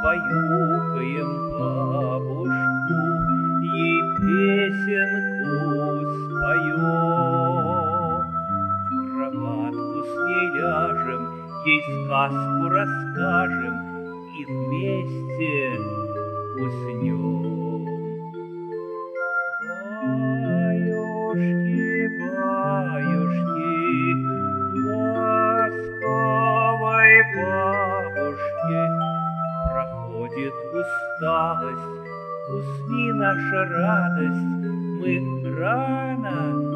Побаюкаем бабушку, ей песенку споем. В кроватку с ней ляжем, ей сказку расскажем и вместе уснем. Баюшки, баюшки, ласковой бабушке, проходит усталость, усни наша радость, мы рано